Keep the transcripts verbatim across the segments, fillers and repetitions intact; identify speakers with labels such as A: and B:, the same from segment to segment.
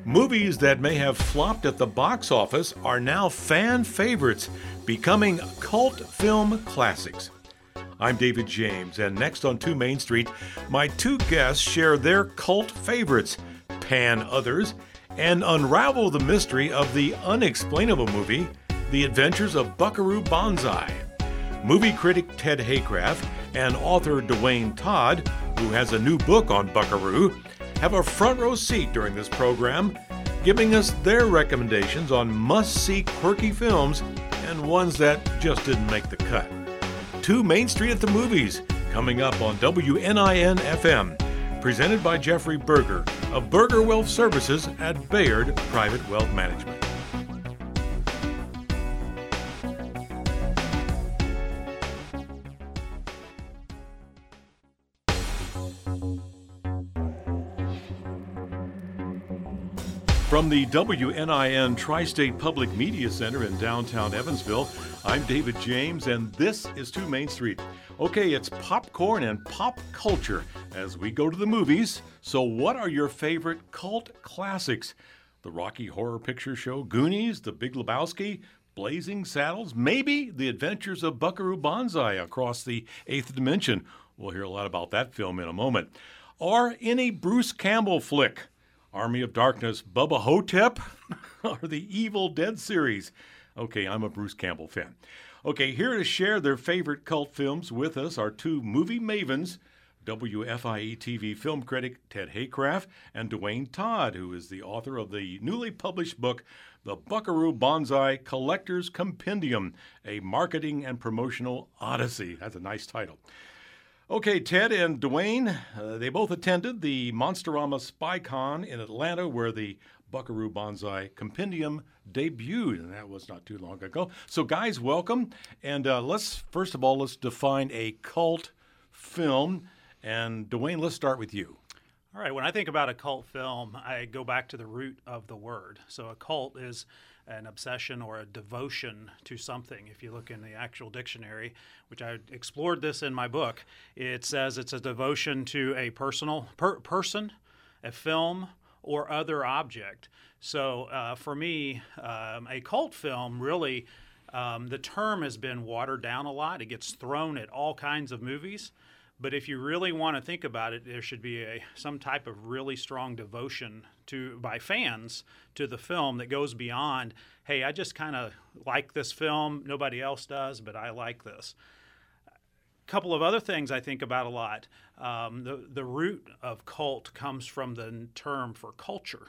A: Movies that may have flopped at the box office are now fan favorites, becoming cult film classics. I'm David James, and next on two Main Street, my two guests share their cult favorites, pan others, and unravel the mystery of the unexplainable movie, The Adventures of Buckaroo Banzai. Movie critic Ted Haycraft and author Dwayne Todd, who has a new book on Buckaroo, have a front row seat during this program, giving us their recommendations on must-see quirky films and ones that just didn't make the cut. two Main Street at the Movies, coming up on W N I N F M, presented by Jeffrey Berger of Berger Wealth Services at Bayard Private Wealth Management. From the W N I N Tri-State Public Media Center in downtown Evansville, I'm David James, and this is two Main Street. Okay, it's popcorn and pop culture as we go to the movies. So what are your favorite cult classics? The Rocky Horror Picture Show, Goonies, The Big Lebowski, Blazing Saddles, maybe The Adventures of Buckaroo Banzai across the eighth dimension. We'll hear a lot about that film in a moment. Or any Bruce Campbell flick. Army of Darkness, Bubba Hotep, or the Evil Dead series. Okay, I'm a Bruce Campbell fan. Okay, here to share their favorite cult films with us are two movie mavens, W F I E T V film critic Ted Haycraft and Dwayne Todd, who is the author of the newly published book, The Buckaroo Banzai Collector's Compendium, a marketing and promotional odyssey. That's a nice title. Okay, Ted and Dwayne, uh, they both attended the Monsterama SpyCon in Atlanta, where the Buckaroo Banzai Compendium debuted, and that was not too long ago. So, guys, welcome. And uh, let's, first of all, let's define a cult film. And, Dwayne, let's start with you.
B: All right, when I think about a cult film, I go back to the root of the word. So a cult is an obsession or a devotion to something. If you look in the actual dictionary, which I explored this in my book, it says it's a devotion to a personal per, person, a film, or other object. So uh, for me, um, a cult film really, um, the term has been watered down a lot. It gets thrown at all kinds of movies. But if you really want to think about it, there should be a some type of really strong devotion to by fans to the film that goes beyond, hey, I just kind of like this film. Nobody else does, but I like this. A couple of other things I think about a lot. Um, the, the root of cult comes from the term for culture.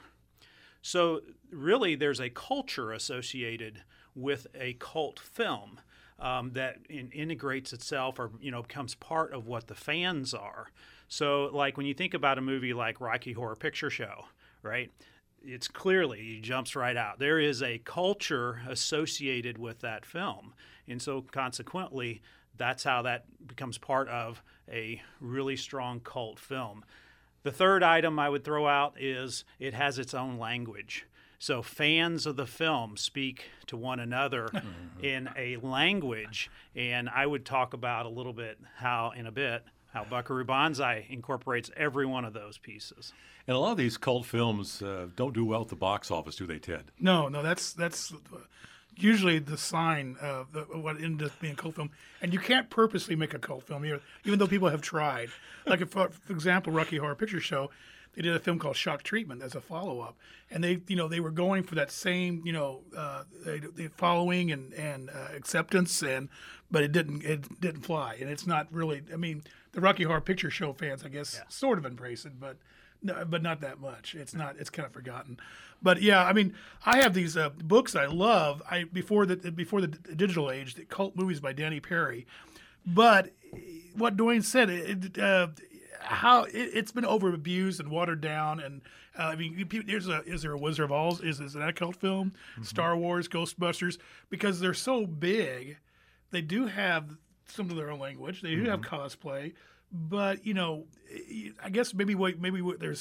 B: So really there's a culture associated with a cult film. Um, that in, integrates itself or, you know, becomes part of what the fans are. So, like, when you think about a movie like Rocky Horror Picture Show, right, it's clearly, it jumps right out. There is a culture associated with that film. And so, consequently, that's how that becomes part of a really strong cult film. The third item I would throw out is it has its own language. So fans of the film speak to one another in a language, and I would talk about a little bit how, in a bit, how Buckaroo Banzai incorporates every one of those pieces.
A: And a lot of these cult films uh, don't do well at the box office, do they, Ted?
C: No, no, that's that's usually the sign of the, what ended up being a cult film. And you can't purposely make a cult film, here, even though people have tried. Like, if, for example, Rocky Horror Picture Show, they did a film called Shock Treatment as a follow-up, and they, you know, they were going for that same, you know, uh, they, they following and and uh, acceptance, and but it didn't it didn't fly, and it's not really. I mean, the Rocky Horror Picture Show fans, I guess, yeah. sort of embrace it, but no, but not that much. It's not. It's kind of forgotten. But yeah, I mean, I have these uh, books I love. I before the before the digital age, the cult movies by Danny Perry, but what Dwayne said, it. Uh, How it, it's been over abused and watered down, and uh, I mean, there's a is there a Wizard of Oz? Is is that a cult film? Mm-hmm. Star Wars, Ghostbusters, because they're so big, they do have some of their own language. They do mm-hmm. have cosplay, but you know, I guess maybe what maybe what there's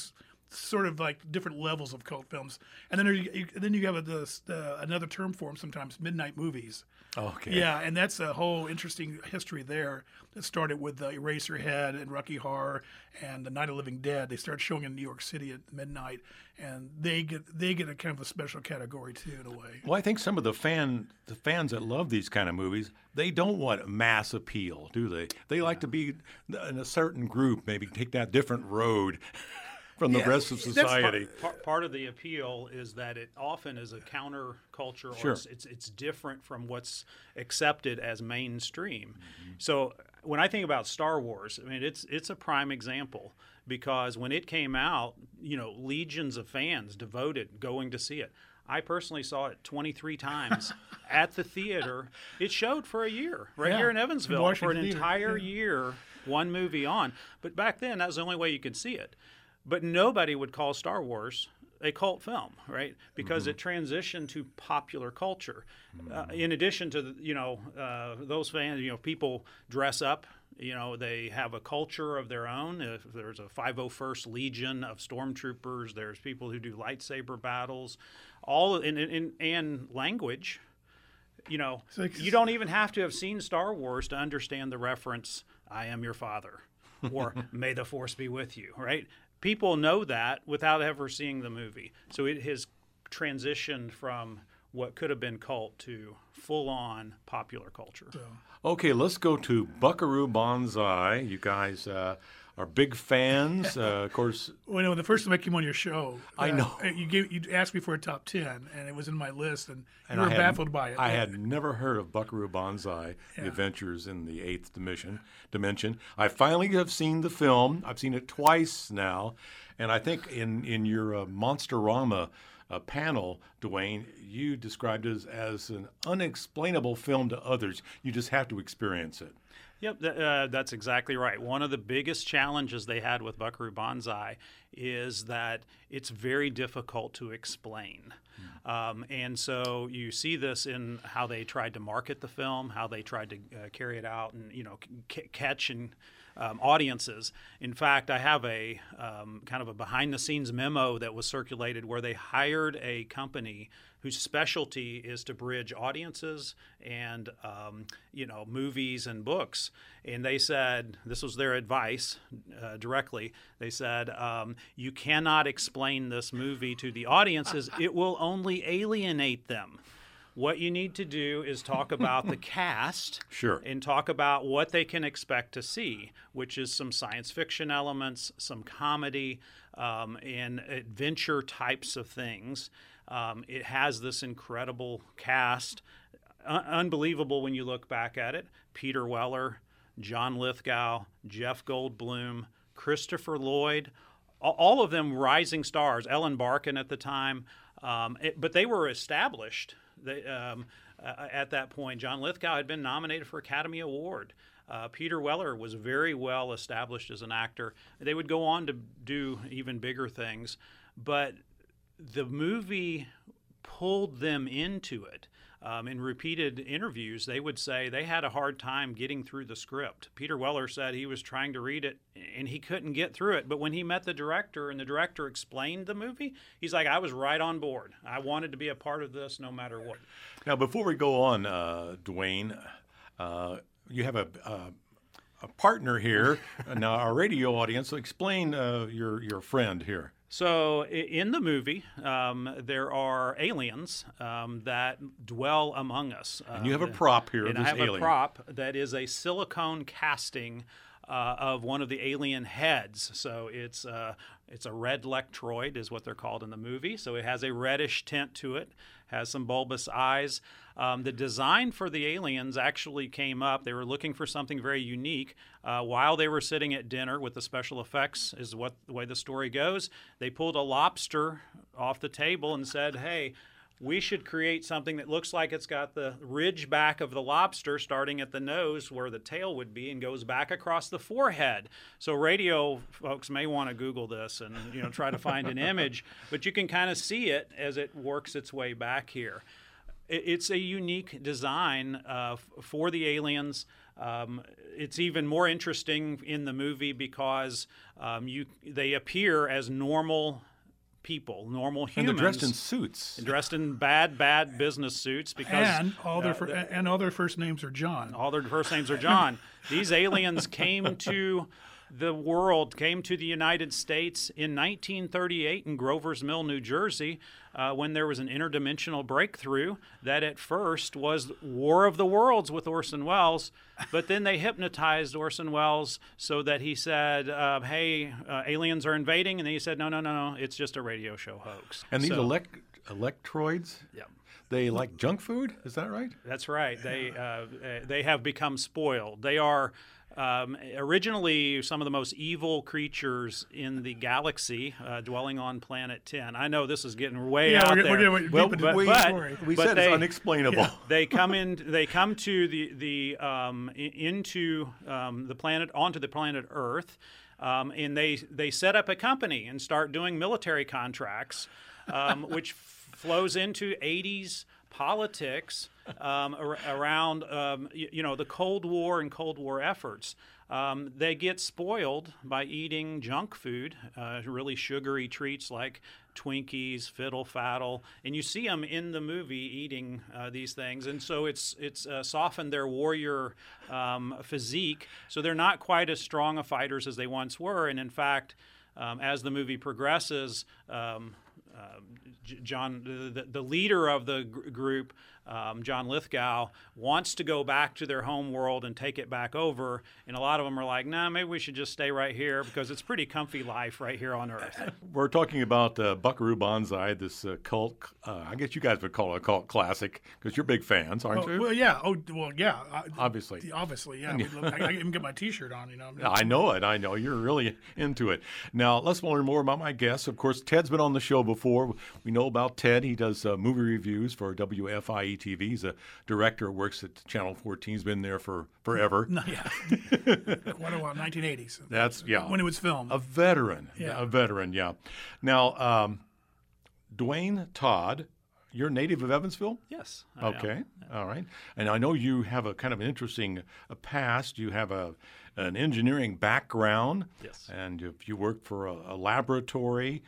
C: sort of like different levels of cult films, and then you, you, then you have this, uh, another term for them sometimes, midnight movies.
A: Okay.
C: Yeah, and that's a whole interesting history there. That started with uh, Eraserhead and Rocky Horror and The Night of the Living Dead. They started showing in New York City at midnight, and they get they get a kind of a special category too, in a way.
A: Well, I think some of the fan the fans that love these kind of movies, they don't want mass appeal, do they? They like to be in a certain group, maybe take that different road from the
C: Yeah,
A: rest of
C: that's
A: society.
B: Part, part of the appeal is that it often is a counterculture, or
A: Sure.
B: it's, it's it's different from what's accepted as mainstream. Mm-hmm. So when I think about Star Wars, I mean it's it's a prime example, because when it came out, you know, legions of fans devoted going to see it. I personally saw it twenty-three times at the theater. It showed for a year right
C: Yeah,
B: here in
C: in
B: Evansville for
C: Washington
B: an
C: Theater,
B: entire
C: yeah.
B: year, one movie on. But back then, that was the only way you could see it. But nobody would call Star Wars a cult film, right? Because mm-hmm. it transitioned to popular culture. Mm-hmm. Uh, in addition to, the, you know, uh, those fans, you know, people dress up. You know, they have a culture of their own. If there's a five oh first Legion of stormtroopers, there's people who do lightsaber battles, all in, in, in language. You know, like, you don't even have to have seen Star Wars to understand the reference, I am your father, or may the force be with you, right? People know that without ever seeing the movie. So it has transitioned from what could have been cult to full-on popular culture. So.
A: Okay, let's go to Buckaroo Banzai. You guys uh, are big fans, uh, of course.
C: Well, you know, the first time I came on your show,
A: I
C: uh,
A: know
C: you gave you asked me for a top ten, and it was in my list, and you
A: and
C: were
A: I had,
C: baffled by it.
A: I had never heard of Buckaroo Banzai:
C: Yeah.
A: The Adventures in the Eighth Dimension. Dimension. I finally have seen the film. I've seen it twice now, and I think in in your uh, Monsterama uh, panel, Dwayne, you described it as, as an unexplainable film to others. You just have to experience it.
B: Yep, th- uh, that's exactly right. One of the biggest challenges they had with Buckaroo Banzai is that it's very difficult to explain. Mm. Um, and so you see this in how they tried to market the film, how they tried to uh, carry it out and, you know, c- catch and um, audiences. In fact, I have a um, kind of a behind-the-scenes memo that was circulated where they hired a company whose specialty is to bridge audiences and, um, you know, movies and books. And they said, this was their advice uh, directly, they said, um, you cannot explain this movie to the audiences. It will only alienate them. What you need to do is talk about the cast
A: sure.
B: and talk about what they can expect to see, which is some science fiction elements, some comedy, um, and adventure types of things. Um, it has this incredible cast, uh, unbelievable when you look back at it. Peter Weller, John Lithgow, Jeff Goldblum, Christopher Lloyd, all of them rising stars. Ellen Barkin at the time, um, it, but they were established they, um, uh, at that point. John Lithgow had been nominated for Academy Award. Uh, Peter Weller was very well established as an actor. They would go on to do even bigger things, but the movie pulled them into it. Um, in repeated interviews, they would say they had a hard time getting through the script. Peter Weller said he was trying to read it and he couldn't get through it. But when he met the director and the director explained the movie, he's like, I was right on board. I wanted to be a part of this no matter what.
A: Now, before we go on, uh, Dwayne, uh, you have a, a, a partner here. Now, our radio audience, so explain uh, your, your friend here.
B: So in the movie, um, there are aliens um, that dwell among us.
A: And you have a prop here.
B: And
A: of this
B: I have
A: alien.
B: a prop that is a silicone casting uh, of one of the alien heads. So it's uh, it's a red lectroid is what they're called in the movie. So it has a reddish tint to it, has some bulbous eyes. Um, the design for the aliens actually came up. They were looking for something very unique. Uh, while they were sitting at dinner with the special effects, is what the way the story goes, they pulled a lobster off the table and said, hey, we should create something that looks like it's got the ridge back of the lobster starting at the nose where the tail would be and goes back across the forehead. So radio folks may want to Google this and you know try to find an image, but you can kind of see it as it works its way back here. It's a unique design uh, for the aliens. Um, it's even more interesting in the movie because um, you they appear as normal people, normal
A: And
B: humans.
A: they're dressed in suits.
B: dressed in bad, bad business suits because
C: And all their
B: uh,
C: fir-
B: the-
C: and all their first names are John.
B: all their first names are John. These aliens came to the world, came to the United States in nineteen thirty-eight in Grover's Mill, New Jersey, uh, when there was an interdimensional breakthrough that at first was War of the Worlds with Orson Welles, but then they hypnotized Orson Welles so that he said, uh, hey, uh, aliens are invading, and then he said, no, no, no, no, it's just a radio show hoax.
A: And these
B: So-
A: elect electroids,
B: Yeah.
A: they like junk food? Is that right?
B: That's right. They uh, uh, they have become spoiled. They are um, originally some of the most evil creatures in the galaxy, uh, dwelling on Planet ten. I know this is getting way
C: Yeah,
B: out
C: we're,
B: there.
C: we're getting deep
A: Well,
C: into
B: but-
C: the
B: but-
C: story.
A: We
B: But
A: said
B: they-
A: it's unexplainable.
B: They come in. They come to the the um, i- into um, the planet onto the planet Earth, um, and they they set up a company and start doing military contracts, um, which f- flows into eighties politics um, ar- around um, you, you know the Cold War and Cold War efforts. Um, they get spoiled by eating junk food, uh, really sugary treats like Twinkies, Fiddle Faddle, and you see them in the movie eating uh, these things, and so it's it's uh, softened their warrior um, physique, so they're not quite as strong a fighters as they once were, and in fact, um, as the movie progresses, um, uh, J- John, the, the leader of the gr- group, um, John Lithgow, wants to go back to their home world and take it back over. And a lot of them are like, nah, maybe we should just stay right here because it's pretty comfy life right here on Earth.
A: We're talking about uh, Buckaroo Banzai, this uh, cult. Uh, I guess you guys would call it a cult classic because you're big fans, aren't
C: Oh,
A: you?
C: well, yeah. Oh, well, yeah. I-
A: Obviously.
C: Obviously, yeah. We love- I, I even get my T-shirt on. You know.
A: I know it. I know you're really into it. Now let's learn more about my guests. Of course, Ted's been on the show before. We know about Ted. He does uh, movie reviews for W F I E T V. He's a director. Works at Channel fourteen. He's been there for forever.
C: No, yeah. Quite a while. nineteen eighties.
A: That's yeah.
C: When it was filmed.
A: A veteran.
C: Yeah.
A: A veteran. Yeah. Now, um, Dwayne Todd, you're a native of Evansville.
B: Yes. I am.
A: Okay, all right. And I know you have a kind of an interesting uh, past. You have a an engineering background.
B: Yes.
A: And you, you worked for a, a laboratory,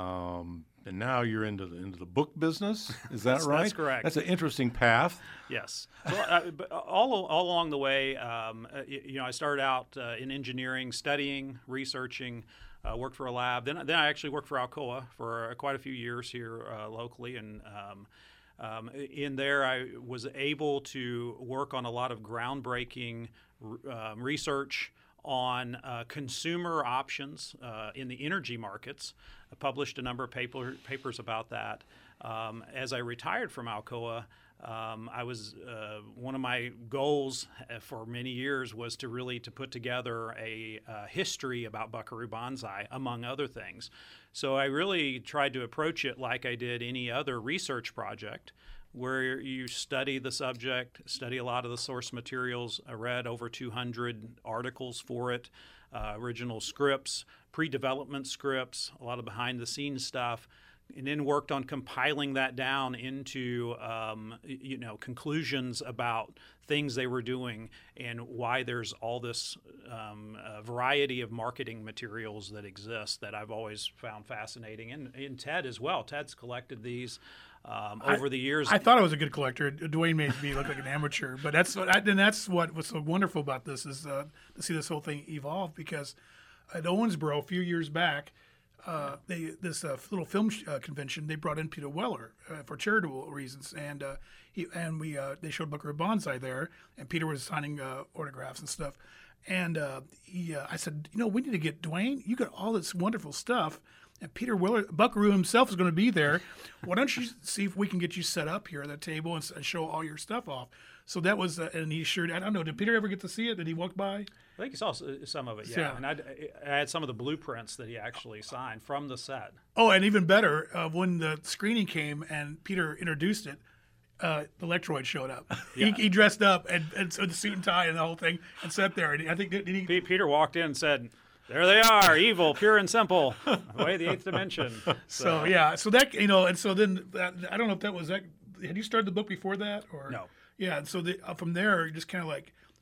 A: um, and now you're into the into the book business. Is that
B: That's-
A: right?
B: that's correct.
A: That's an interesting path.
B: Yes. Well, uh, but all, all along the way, um, uh, y- you know, I started out uh, in engineering, studying, researching, uh, worked for a lab. Then, then I actually worked for Alcoa for uh, quite a few years here uh, locally. And um, um, in there, I was able to work on a lot of groundbreaking r- um, research on uh, consumer options uh, in the energy markets. I published a number of paper, papers about that. Um, as I retired from Alcoa, um, I was uh, one of my goals for many years was to really to put together a uh, history about Buckaroo Banzai, among other things. So I really tried to approach it like I did any other research project, where you study the subject, study a lot of the source materials. I read over two hundred articles for it, uh, original scripts, pre-development scripts, a lot of behind-the-scenes stuff, and then worked on compiling that down into um, you know conclusions about things they were doing and why there's all this um, uh, variety of marketing materials that exist that I've always found fascinating, and, and Ted as well. Ted's collected these um, over
C: I,
B: the years.
C: I thought I was a good collector. Dwayne made me look like an amateur, but that's what I, and that's what was so wonderful about this is uh, to see this whole thing evolve. Because at Owensboro a few years back, uh, they this uh, little film sh- uh, convention they brought in Peter Weller uh, for charitable reasons, and uh, he and we uh, they showed Buckaroo Banzai there, and Peter was signing uh, autographs and stuff. And uh, he, uh, I said, you know, we need to get Dwayne. You got all this wonderful stuff. And Peter Weller, Buckaroo himself is going to be there. Why don't you see if we can get you set up here at the table and, and show all your stuff off? So that was, uh, and he sure, I don't know, did Peter ever get to see it? Did he walk by?
B: I think he saw s- some of it, yeah.
C: Yeah.
B: And I'd, I had some of the blueprints that he actually signed from the set.
C: Oh, and even better, uh, when the screening came and Peter introduced it, uh, the Electroid showed up.
B: Yeah.
C: He, he dressed up and, and so the suit and tie and the whole thing and sat there. And I think, did he?
B: P- Peter walked in and said, there they are, evil, pure and simple, away the eighth dimension.
C: So, yeah, so that, you know, and so then, that, I don't know if that was that, had you started the book before that? Or
B: No.
C: Yeah, and so the, uh, from there, you're just kind of like,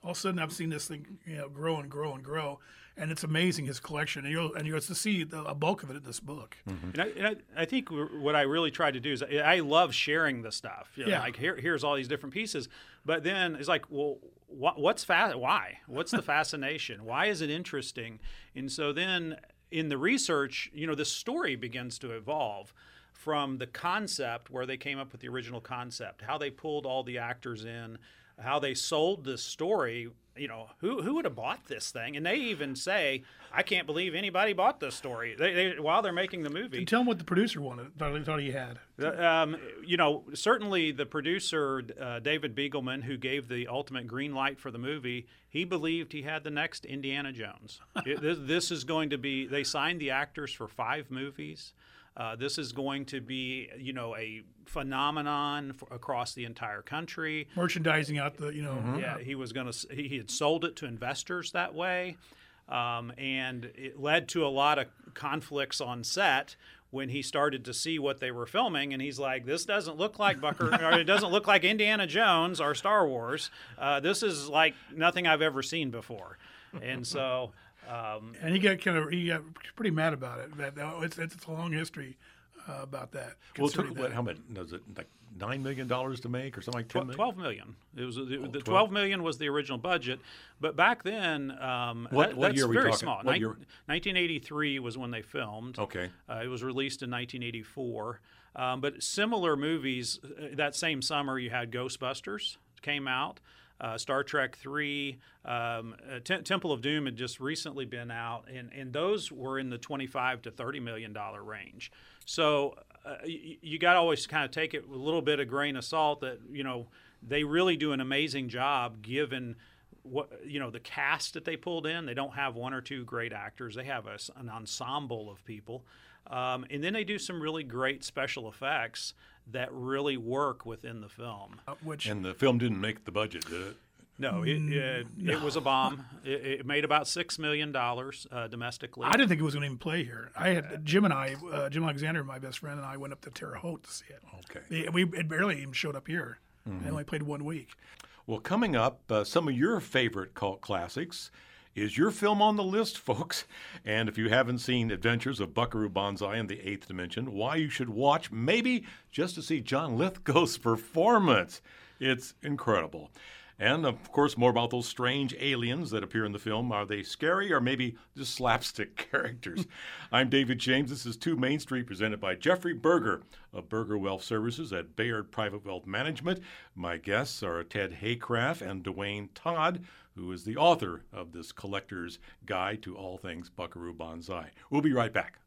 C: all of a sudden I've seen this thing, you know, grow and grow and grow, and it's amazing his collection, and you'll and you'll to see the, a bulk of it in this book.
B: Mm-hmm. And, I, and I, I think what I really try to do is I, I love sharing the stuff. You know,
C: yeah.
B: Like here, here's all these different pieces, but then it's like, well, what, what's fa- why? What's the fascination? Why is it interesting? And so then in the research, you know, the story begins to evolve from the concept where they came up with the original concept, how they pulled all the actors in, how they sold this story. You know, who who would have bought this thing? And they even say, I can't believe anybody bought this story they, they, while they're making the movie.
C: And tell them what the producer wanted, thought, thought he had.
B: Um, you know, certainly the producer, uh, David Beagleman, who gave the ultimate green light for the movie, he believed he had the next Indiana Jones. it, this, this is going to be, they signed the actors for five movies. Uh, this is going to be, you know, a phenomenon for, across the entire country.
C: Merchandising out the, you know.
B: Mm-hmm. Yeah, he was going to. He had sold it to investors that way, um, and it led to a lot of conflicts on set when he started to see what they were filming, and he's like, "This doesn't look like Bucker, or it doesn't look like Indiana Jones or Star Wars. Uh, this is like nothing I've ever seen before," and so. Um,
C: and he got kind of he got pretty mad about it. That it's, it's a long history uh, about that.
A: Well, it took what, how much? Was it like nine million dollars to make, or something like ten million?
B: Twelve million. It was it,
A: oh,
B: the twelve million was the original budget, but back then, um,
A: what,
B: that,
A: what
B: that's
A: year are we
B: very
A: talking?
B: small.
A: What
B: Nin-
A: year?
B: nineteen eighty-three was when they filmed.
A: Okay.
B: Uh, it was released in nineteen eighty-four. Um, but similar movies uh, that same summer, you had Ghostbusters came out. Uh, Star Trek three, um, uh, T- Temple of Doom had just recently been out, and, and those were in the twenty-five to thirty million dollar range. So uh, you, you got to always kind of take it with a little bit of grain of salt that, you know, they really do an amazing job given what, you know, the cast that they pulled in. They don't have one or two great actors. They have a, an ensemble of people. Um, and then they do some really great special effects that really work within the film.
C: Uh, which
A: And the film didn't make the budget, did it?
B: No, it it,
C: no.
B: it was a bomb. It, it made about six million dollars uh, domestically.
C: I didn't think it was going to even play here. I had Jim and I, uh, Jim Alexander, my best friend, and I went up to Terre Haute to see it.
A: Okay.
C: We it barely even showed up here. Mm-hmm. It only played one week.
A: Well, coming up, uh, some of your favorite cult classics. Is your film on the list, folks? And if you haven't seen Adventures of Buckaroo Banzai in the Eighth Dimension, why you should watch, maybe just to see John Lithgow's performance. It's incredible. And, of course, more about those strange aliens that appear in the film. Are they scary or maybe just slapstick characters? I'm David James. This is two Main Street, presented by Jeffrey Berger of Berger Wealth Services at Bayard Private Wealth Management. My guests are Ted Haycraft and Dwayne Todd, who is the author of this collector's guide to all things Buckaroo Banzai. We'll be right back.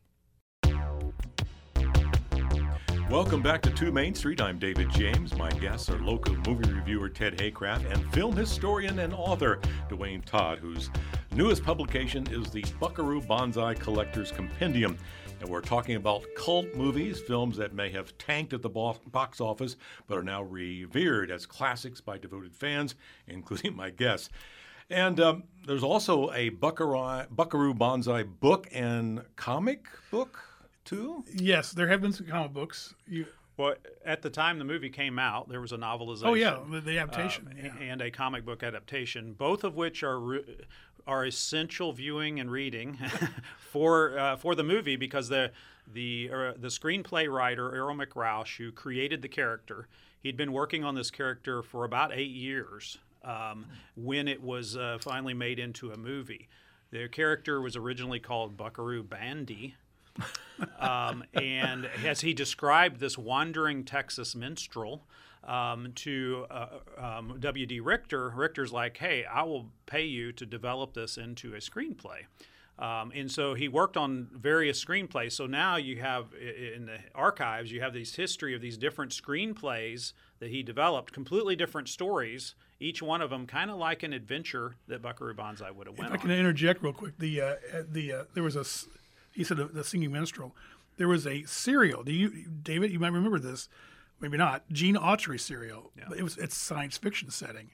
A: Welcome back to two Main Street. I'm David James. My guests are local movie reviewer Ted Haycraft and film historian and author Dwayne Todd, whose newest publication is the Buckaroo Banzai Collector's Compendium. And we're talking about cult movies, films that may have tanked at the box office but are now revered as classics by devoted fans, including my guests. And um, there's also a Buckaroo, Buckaroo Banzai book and comic book, too?
C: Yes, there have been some comic books. You,
B: well, at the time the movie came out, there was a novelization.
C: Oh, yeah, the, the adaptation.
B: Uh,
C: yeah.
B: And a comic book adaptation, both of which are re- are essential viewing and reading for uh, for the movie, because the the uh, the screenplay writer, Errol McRausch, who created the character, he'd been working on this character for about eight years um, when it was uh, finally made into a movie. The character was originally called Buckaroo Bandy. um, and as he described this wandering Texas minstrel um, to uh, um, W D. Richter, Richter's like, hey, I will pay you to develop this into a screenplay. Um, and so he worked on various screenplays. So now you have in the archives, you have this history of these different screenplays that he developed, completely different stories, each one of them kind of like an adventure that Buckaroo Banzai would have went
C: on. If I can
B: on.
C: interject real quick, the uh, the uh, there was a, he said the Singing Minstrel, there was a serial. Do you, David, you might remember this, maybe not, Gene Autry serial.
B: Yeah.
C: It was it's science fiction setting.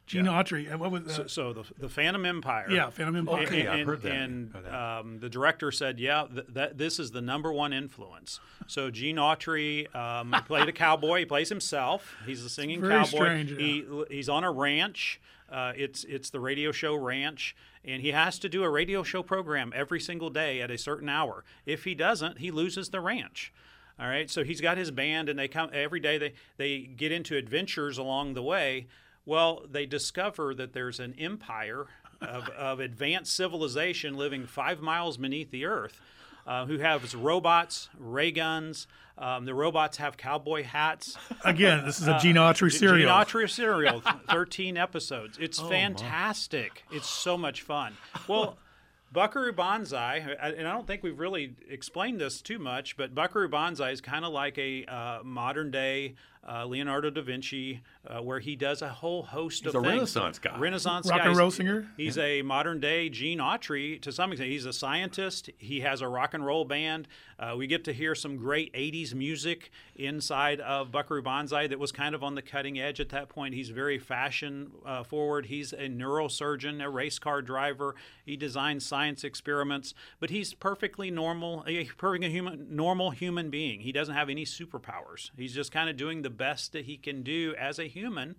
C: Gene
B: Yeah.
C: Autry. uh, What was? Uh,
B: So, so the the Phantom Empire.
C: yeah, Phantom Empire.
A: Okay,
B: and,
A: I've
B: and,
A: heard that.
B: And
A: Heard that.
B: um, the director said, "Yeah, th- that this is the number one influence." So Gene Autry um, played a cowboy. He plays himself. He's a singing
C: Very
B: cowboy.
C: strange, yeah.
B: He he's on a ranch. Uh, it's it's the radio show Ranch, and he has to do a radio show program every single day at a certain hour. If he doesn't, he loses the ranch. All right, so he's got his band, and they come every day. They they get into adventures along the way. Well, they discover that there's an empire of, of advanced civilization living five miles beneath the earth, uh, who has robots, ray guns. Um, the robots have cowboy hats.
C: Again, this is a Gene Autry serial.
B: Gene Autry serial, thirteen episodes. It's fantastic. It's so much fun. Well, Buckaroo Banzai, and I don't think we've really explained this too much, but Buckaroo Banzai is kind of like a uh, modern day uh, Leonardo da Vinci, uh, where he does a whole host
A: He's
B: of
A: a
B: things.
A: Renaissance guy.
B: Renaissance
C: Rock
B: guy.
C: and
B: He's-
C: roll singer?
B: He's a modern day Gene Autry to some extent. He's a scientist. He has a rock and roll band. Uh, we get to hear some great eighties music inside of Buckaroo Banzai that was kind of on the cutting edge at that point. He's very fashion uh, forward. He's a neurosurgeon, a race car driver. He designs science experiments, but he's perfectly normal, a perfectly human, normal human being. He doesn't have any superpowers. He's just kind of doing the best that he can do as a human.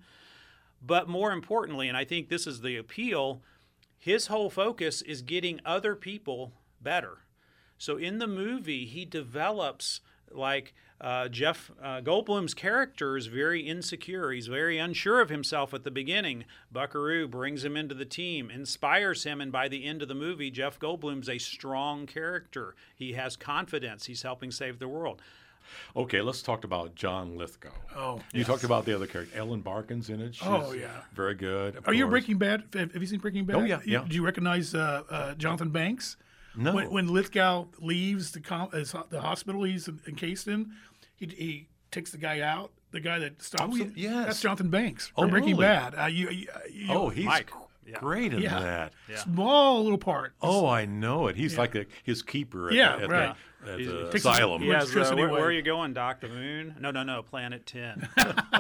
B: But more importantly, and I think this is the appeal, his whole focus is getting other people better. So in the movie, he develops like uh, Jeff uh, Goldblum's character is very insecure. He's very unsure of himself at the beginning. Buckaroo brings him into the team, inspires him, and by the end of the movie, Jeff Goldblum's a strong character. He has confidence. He's helping save the world.
A: Okay, let's talk about John Lithgow.
C: Oh,
A: You talked about the other character. Ellen Barkin's in it. She's
C: Oh, yeah.
A: very good. of
C: Are you a
A: course.
C: Breaking Bad? Have have you seen Breaking Bad?
A: Oh, yeah,
C: You-
A: yeah.
C: Do you recognize uh, uh, Jonathan Banks?
A: No.
C: When, when Lithgow leaves the com- uh, the hospital he's encased in, he, he takes the guy out. The guy that stops
A: Oh,
C: him.
A: yes.
C: That's Jonathan Banks
A: Oh,
C: from Breaking
A: really?
C: Bad. Uh, you, you, you,
A: oh, he's
B: Mike.
A: gr-
B: Yeah.
A: great in
C: yeah.
A: that.
C: Small little part.
A: Oh, I know it. He's like a, his keeper at
C: Yeah,
A: the, at
C: right.
A: the, at
B: He's-
A: the
B: he
C: takes
A: asylum.
C: his-
B: He has, uh,
C: Electricity
B: where,
C: away.
B: where are you going, Doctor Moon? No, no, no, Planet ten.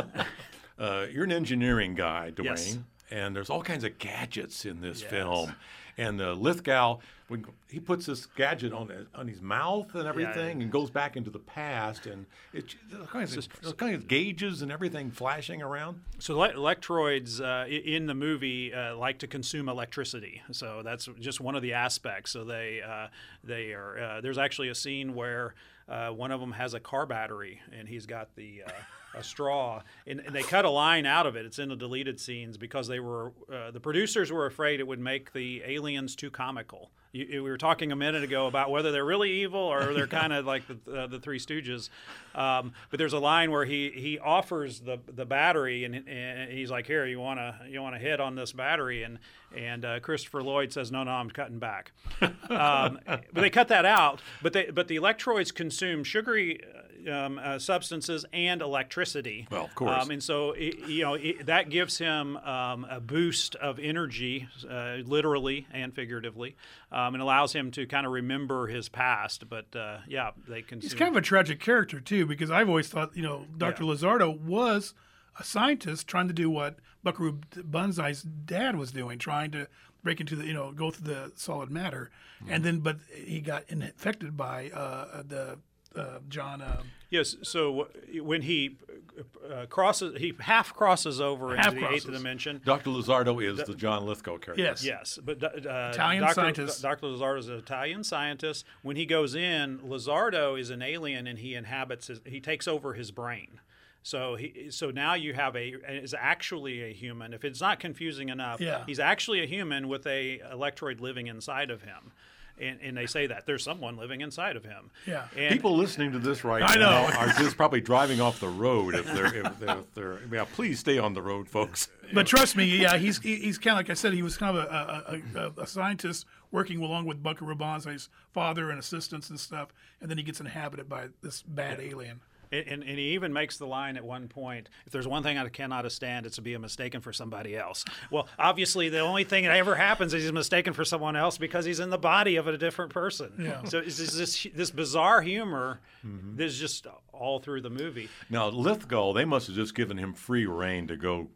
A: Uh, you're an engineering guy, Dwayne,
B: Yes.
A: and there's all kinds of gadgets in this
B: Yes.
A: film. And uh, Lithgow, when he puts this gadget on on his mouth and everything,
B: yeah.
A: and goes back into the past, and it's there's all kinds, of, there's all kinds of gauges and everything flashing around.
B: So le- electroids uh, i- in the movie uh, like to consume electricity. So that's just one of the aspects. So they uh, they are uh, there's actually a scene where uh, one of them has a car battery and he's got the uh, a straw, and, and they cut a line out of it. It's in the deleted scenes because they were uh, the producers were afraid it would make the aliens too comical. You, you- we were talking a minute ago about whether they're really evil or they're kind of like the, uh, the Three Stooges. Um, but there's a line where he, he offers the the battery and, and he's like, "Here, you wanna you wanna hit on this battery?" And and uh, Christopher Lloyd says, "No, no, I'm cutting back." um, but they cut that out. But they but the electroids consume sugary um, uh, substances and electricity.
A: Well, of course.
B: Um, and so it, you know it, that gives him um, a boost of energy, uh, literally and figuratively, um, and allows him to kind of remember his past. But uh, yeah, they consume.
C: He's kind of a tragic character too, because I've always thought, you know, Doctor
B: Yeah.
C: Lizardo was a scientist trying to do what Buckaroo Banzai's dad was doing, trying to break into the, you know, go through the solid matter, and then but he got infected by uh, the uh, John. Uh,
B: Yes. So when he uh, crosses, he half crosses over into
C: Half
B: the
C: crosses.
B: eighth dimension.
A: Doctor Lizardo is the John Lithgow character.
C: Yes.
B: Yes, but uh,
C: Italian
B: Doctor
C: scientist.
B: Doctor Lizardo is an Italian scientist. When he goes in, Lizardo is an alien, and he inhabits. His, he takes over his brain. So he, so now you have a is actually a human. If it's not confusing enough,
C: Yeah.
B: he's actually a human with a electroid living inside of him. And, and they say that there's someone living inside of him.
C: Yeah.
B: And,
A: People listening to this right
C: I
A: now
C: know.
A: are just probably driving off the road if they're if they're, if they're yeah, please stay on the road, folks.
C: But trust me, yeah, he's he, he's kind of like I said, he was kind of a, a, a, a scientist working along with Buckaroo Banzai's father and assistants and stuff, and then he gets inhabited by this bad alien.
B: And, and, and he even makes the line at one point, if there's one thing I cannot stand, it's to be mistaken for somebody else. Well, obviously, the only thing that ever happens is he's mistaken for someone else because he's in the body of a different person.
C: Yeah.
B: So it's just this, this bizarre humor that's just all through the movie.
A: Now Lithgow, they must have just given him free reign to go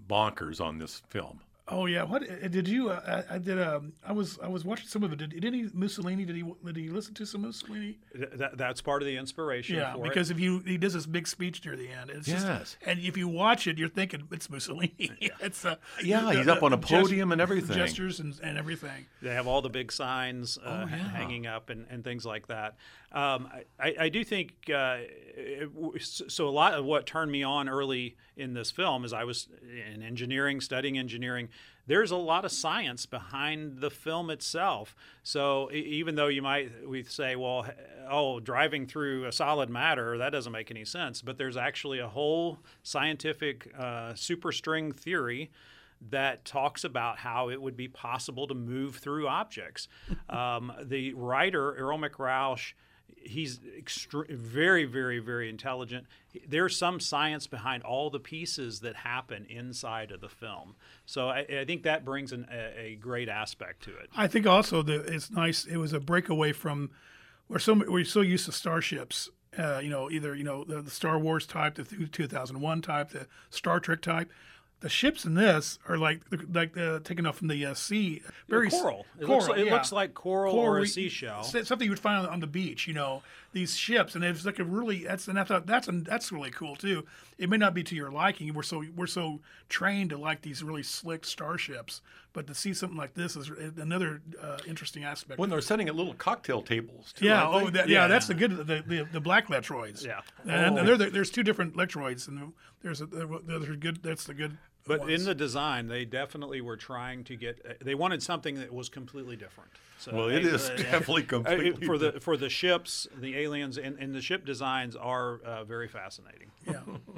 A: bonkers on this film.
C: Oh yeah, what uh, did you? Uh, I I did. Um, I was I was watching some of it. Did, did any Mussolini? Did he did he listen to some Mussolini?
B: That, that's part of the inspiration.
C: Yeah,
B: for
C: because
B: it.
C: if you he does this big speech near the end. It's
A: Yes.
C: just, and if you watch it, you're thinking it's Mussolini. it's uh,
A: Yeah,
C: the-
A: he's up
C: the
A: on a
C: gest-
A: podium and everything.
C: gestures and, and everything.
B: They have all the big signs uh,
A: Oh, yeah.
B: hanging up and, and things like that. Um, I, I do think uh, it, so. A lot of what turned me on early in this film is I was in engineering, studying engineering. There's a lot of science behind the film itself. So e- even though you might we say, well, oh, driving through a solid matter, that doesn't make any sense. But there's actually a whole scientific uh, superstring theory that talks about how it would be possible to move through objects. um, the writer, Earl McRausch, he's extre- very, very, very intelligent. There's some science behind all the pieces that happen inside of the film. So I, I think that brings an, a, a great aspect to it.
C: I think also that it's nice. It was a breakaway from we're so we're so used to starships. Uh, you know, either you know the, the Star Wars type, the two thousand one type, the Star Trek type. The ships in this are like like uh, taken off from the uh, sea. Very
B: coral. It,
C: coral,
B: looks, like, it
C: yeah.
B: looks like coral,
C: Coral
B: or a
C: re-
B: seashell.
C: s- Something you would find on, on the beach. You know, these ships, and it's like a really that's and I thought that's that's really cool too. It may not be to your liking. We're so we're so trained to like these really slick starships, but to see something like this is another uh, interesting aspect.
A: When they're setting at little cocktail tables, too.
C: Yeah.
A: aren't
C: Oh,
A: they?
C: that, yeah.
B: Yeah.
C: That's the good. The, the the black Lectroids.
B: Yeah.
C: And
A: Oh.
C: there, there- there's two different Lectroids, and there's a there's a good. That's the good.
B: But
C: ones.
B: in the design, they definitely were trying to get. They wanted something that was completely different. So
A: Well, it
B: they-
A: is
B: uh,
A: definitely
B: uh,
A: completely
B: for the for the ships, the aliens, and, and the ship designs are uh, very fascinating.
C: yeah.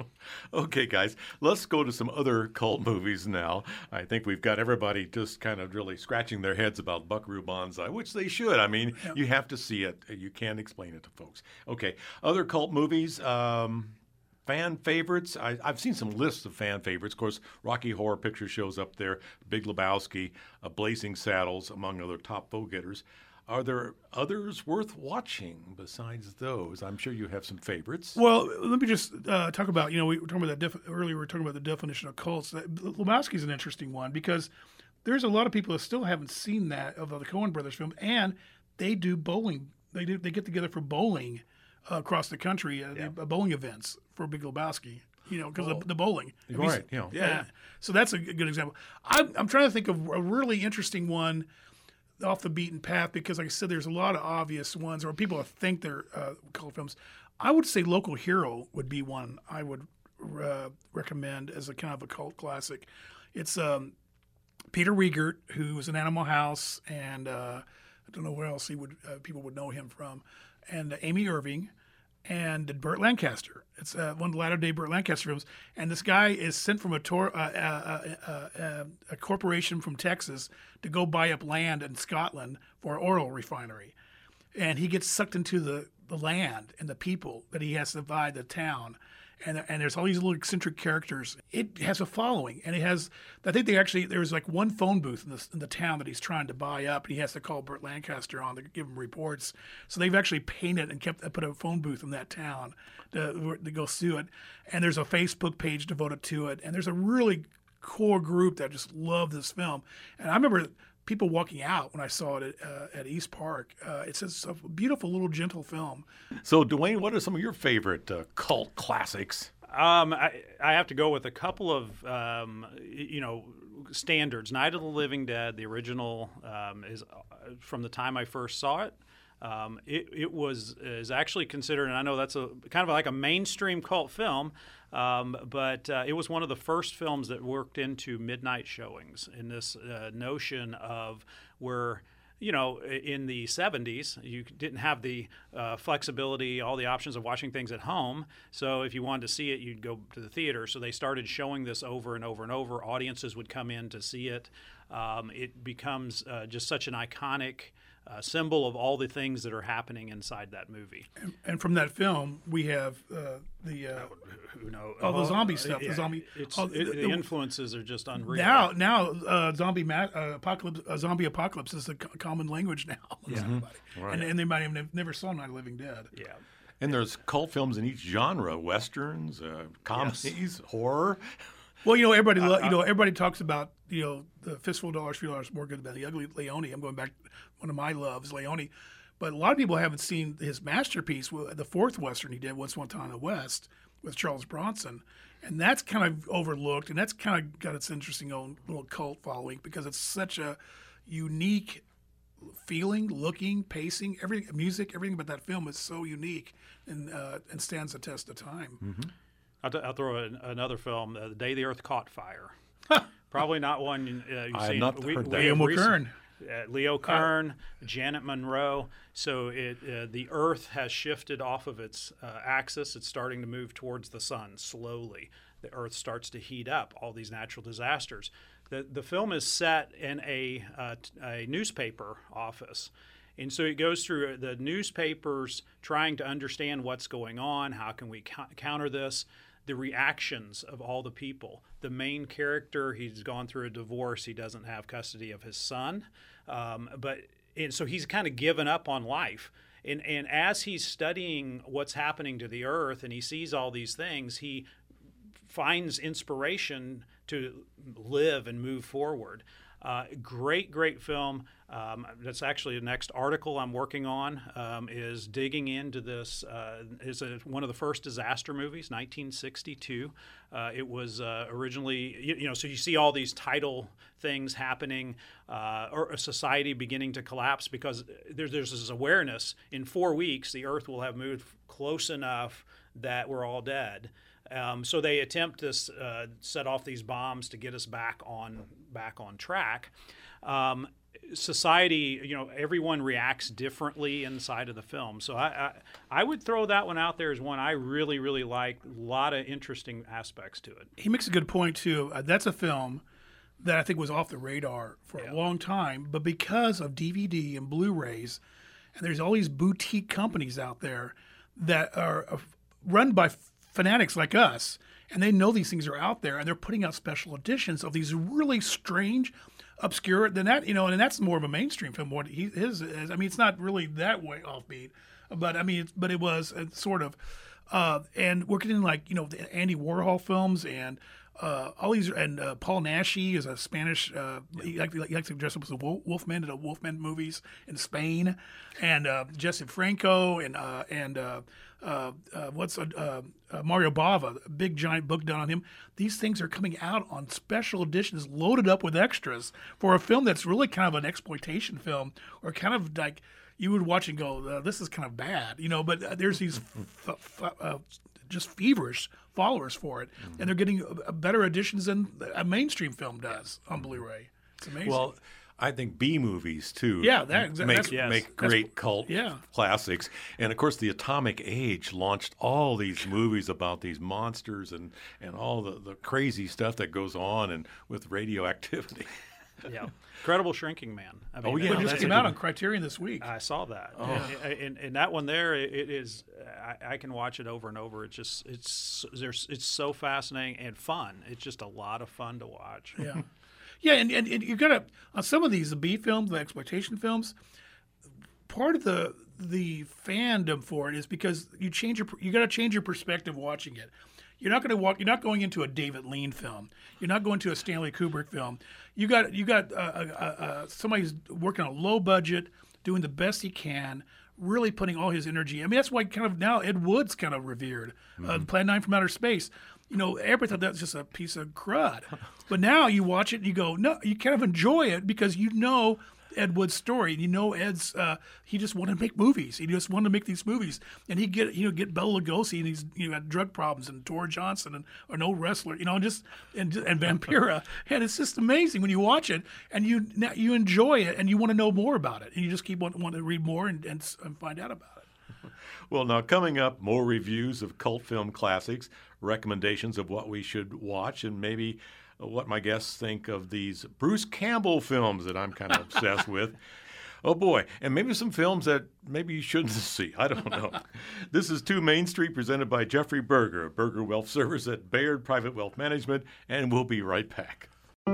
A: Okay, guys, let's go to some other cult movies now. I think we've got everybody just kind of really scratching their heads about Buckaroo Banzai, which they should. I mean, you have to see it. You can't explain it to folks. Okay, other cult movies. Um, Fan favorites. I, I've seen some lists of fan favorites. Of course, Rocky Horror Picture shows up there, Big Lebowski, uh, Blazing Saddles, among other top vote-getters. Are there others worth watching besides those? I'm sure you have some favorites.
C: Well, let me just uh, talk about. You know, we were talking about that def- earlier. We were talking about the definition of cults. That- Lebowski's an interesting one because there's a lot of people that still haven't seen that of the Coen Brothers film, and they do bowling. They do. They get together for bowling uh, across the country, uh,
B: Yeah.
C: they, uh, bowling events for Big Lebowski. You know, because
A: Oh.
C: the, the bowling. Have you
A: Right,
C: seen-
A: you know.
C: Yeah. So that's a good example. I'm, I'm trying to think of a really interesting one off the beaten path because, like I said, there's a lot of obvious ones or people that think they're uh, cult films. I would say Local Hero would be one I would uh, recommend as a kind of a cult classic. It's um, Peter Riegert, who was in Animal House, and uh, I don't know where else he would uh, people would know him from, and uh, Amy Irving, and Burt Lancaster. It's uh, one of the latter-day Burt Lancaster films. And this guy is sent from a, tor- uh, uh, uh, uh, a corporation from Texas to go buy up land in Scotland for an oil refinery. And he gets sucked into the, the land and the people that he has to buy the town. And, and there's all these little eccentric characters. It has a following, and it has. I think they actually there's like one phone booth in the in the town that he's trying to buy up, and he has to call Burt Lancaster on to give him reports. So they've actually painted and kept put a phone booth in that town to, to go sue it. And there's a Facebook page devoted to it, and there's a really core group that just love this film. And I remember people walking out when I saw it at, uh, at East Park. Uh, it's just a beautiful little gentle film.
A: So, Dwayne, what are some of your favorite uh, cult classics?
B: Um, I, I have to go with a couple of, um, y- you know, standards. Night of the Living Dead, the original, um, is uh, from the time I first saw it. Um, it, it was is actually considered, and I know that's a kind of like a mainstream cult film, um, but uh, it was one of the first films that worked into midnight showings in this uh, notion of where, you know, in the seventies, you didn't have the uh, flexibility, all the options of watching things at home. So if you wanted to see it, you'd go to the theater. So they started showing this over and over and over. Audiences would come in to see it. Um, it becomes uh, just such an iconic uh, symbol of all the things that are happening inside that movie.
C: And, and from that film, we have uh, the uh,
B: Who knows?
C: Oh, the zombie stuff, the
B: Yeah,
C: zombie-
B: It's,
C: oh,
B: it,
C: the-
B: the
C: the-
B: influences are just unreal.
C: now now uh, zombie ma- uh, apocalypse uh, zombie apocalypse is a co- common language now. Yeah.
A: Right.
C: And, and they might even have never saw Night of the Living Dead.
B: Yeah.
A: And there's cult films in each genre: westerns, uh, comedies, horror.
C: Well, you know, everybody, lo- you know, everybody talks about, you know, the Fistful of Dollars, Few Dollars More Good Than the Ugly, Leone. I'm going back, one of my loves, Leone. But a lot of people haven't seen his masterpiece, the fourth Western he did, Once Upon a Time in the West, with Charles Bronson. And that's kind of overlooked, and that's kind of got its interesting own little cult following because it's such a unique feeling, looking, pacing, everything, music, everything about that film is so unique and uh, and stands the test of time.
A: Mm-hmm.
B: I'll, t- I'll throw an, another film, uh, The Day the Earth Caught Fire. Probably not one uh, you've
A: I have
B: seen.
A: not
B: we,
A: heard that.
B: we have
C: Leo
B: recent-
C: Kern.
B: Uh, Leo Kern, Janet Monroe. So it uh, the Earth has shifted off of its uh, axis. It's starting to move towards the sun slowly. The Earth starts to heat up. All these natural disasters. The the film is set in a uh, t- a newspaper office. And so it goes through the newspapers trying to understand what's going on. How can we co- counter this? The reactions of all the people. The main character, he's gone through a divorce. He doesn't have custody of his son. Um, but and so he's kind of given up on life. And, and as he's studying what's happening to the earth and he sees all these things, he finds inspiration to live and move forward. Uh, great, great film. Um, that's actually the next article I'm working on um, is digging into this. Uh, is a, one of the first disaster movies, nineteen sixty-two. Uh, it was uh, originally, you, you know, so you see all these tidal things happening, uh, or a society beginning to collapse because there's, there's this awareness in four weeks the Earth will have moved close enough that we're all dead. Um, so they attempt to uh, set off these bombs to get us back on back on track. Um, society, you know, everyone reacts differently inside of the film. So I, I I would throw that one out there as one I really really like. A lot of interesting aspects to it.
C: He makes a good point too. Uh, that's a film that I think was off the radar for
B: Yeah.
C: a long time, but because of D V D and Blu-rays, and there's all these boutique companies out there that are uh, run by fanatics like us, and they know these things are out there, and they're putting out special editions of these really strange, obscure. Then that you know, and that's more of a mainstream film. What he his is, I mean, it's not really that way offbeat, but I mean, it's, but it was uh, sort of, uh, and we're getting like you know the Andy Warhol films and. Uh, all these and uh, Paul Naschy is a Spanish. Uh, he, likes, he likes to dress up as a wolf, Wolfman, did a Wolfman movies in Spain, and uh, Jesse Franco and uh, and uh, uh, uh, what's uh, uh, Mario Bava, a big giant book done on him. These things are coming out on special editions, loaded up with extras for a film that's really kind of an exploitation film, or kind of like you would watch and go, uh, "This is kind of bad," you know. But uh, there's these f- f- uh, just feverish followers for it, mm-hmm. and they're getting uh, better editions than a mainstream film does on Blu-ray. It's amazing.
A: Well, I think B movies too.
C: Yeah, that exactly.
A: make
C: That's,
B: yes.
A: make great cult
C: yeah.
A: classics, and of course, the Atomic Age launched all these movies about these monsters and and all the, the crazy stuff that goes on and with radioactivity.
B: Yeah, Incredible Shrinking Man. I mean,
A: Oh, yeah.
C: It just
A: that's
C: came
A: a
C: out
A: good-
C: on Criterion this week.
B: I saw that,
A: Oh.
B: and, and, and that one there, it it is. I, I can watch it over and over. It's just, it's there's, it's so fascinating and fun. It's just a lot of fun to watch.
C: Yeah, yeah, and, and, and you got to on some of these the B films, the exploitation films. Part of the the fandom for it is because you change your you got to change your perspective watching it. You're not going to walk. You're not going into a David Lean film. You're not going to a Stanley Kubrick film. You got you got uh, uh, uh, somebody who's working on a low budget, doing the best he can, really putting all his energy. I mean, that's why kind of now Ed Wood's kind of revered. Mm-hmm. Uh, Plan nine from Outer Space. You know, everybody thought that was just a piece of crud, but now you watch it and you go, no, you kind of enjoy it because you know Ed Wood's story. And you know Ed's uh, he just wanted to make movies. He just wanted to make these movies, and he get you know get Bela Lugosi and he's you know had drug problems and Tor Johnson and an old wrestler, you know, and just and and Vampira, and it's just amazing when you watch it and you now you enjoy it and you want to know more about it, and you just keep want, want to read more and, and and find out about it.
A: Well, now coming up, more reviews of cult film classics, recommendations of what we should watch, and maybe what my guests think of these Bruce Campbell films that I'm kind of obsessed with. Oh, boy. And maybe some films that maybe you shouldn't see. I don't know. This is two Main Street presented by Jeffrey Berger, Berger Wealth Service at Bayard Private Wealth Management, and we'll be right back.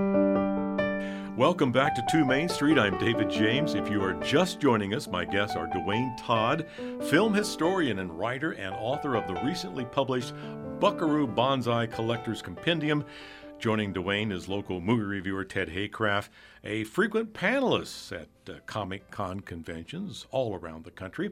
A: Welcome back to two Main Street. I'm David James. If you are just joining us, my guests are Dwayne Todd, film historian and writer and author of the recently published Buckaroo Banzai Collector's Compendium, Joining Dwayne is local movie reviewer Ted Haycraft, a frequent panelist at uh, Comic-Con conventions all around the country.